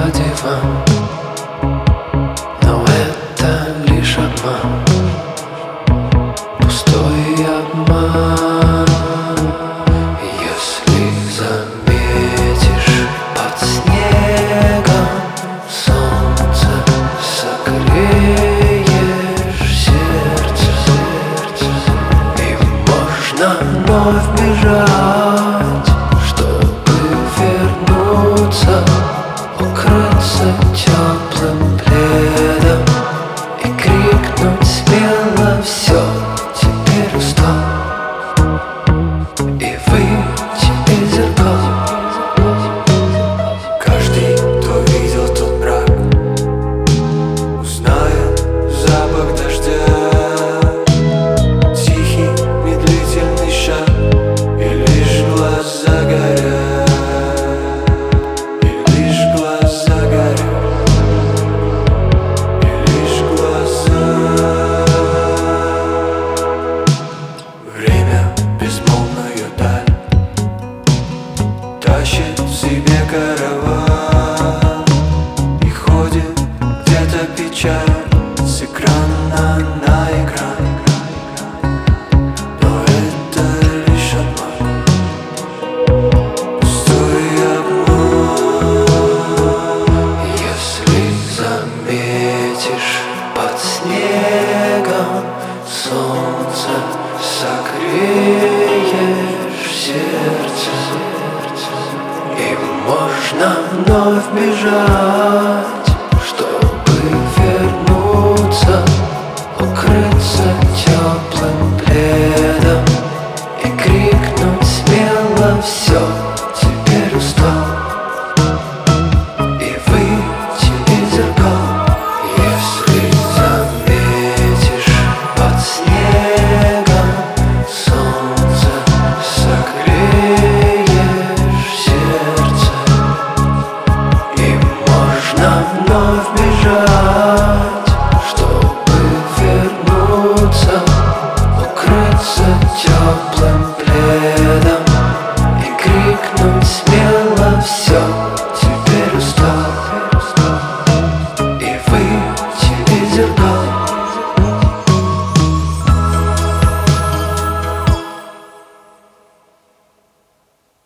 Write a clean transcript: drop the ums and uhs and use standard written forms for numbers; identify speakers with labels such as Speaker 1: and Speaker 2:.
Speaker 1: диван, но это лишь обман, пустой обман. Если заметишь под снегом солнце, согреешь сердце, и можно вновь бежать, чтобы вернуться, укрыться теплым пледом и крикнуть смело: все, теперь устал, и выйти из зеркал.
Speaker 2: Каждый, кто видел тот мрак, узнает запах дождя, тихий медлительный шаг, и лишь глаза горят, и лишь глаза горят, и лишь глаза. Время безмолвную даль тащит в себе караван, и ходит где-то печаль с экрана на экран. Но это лишь обман, пустой обман.
Speaker 1: Если заметишь под снегом солнце, согреешь сердце, и можно вновь бежать, чтобы вернуться, укрыться теплым пледом и крикнуть смело: все, теперь устал, и выйти из зеркал. Если заметишь под снегом солнце, согреешь сердце, и можно вновь бежать.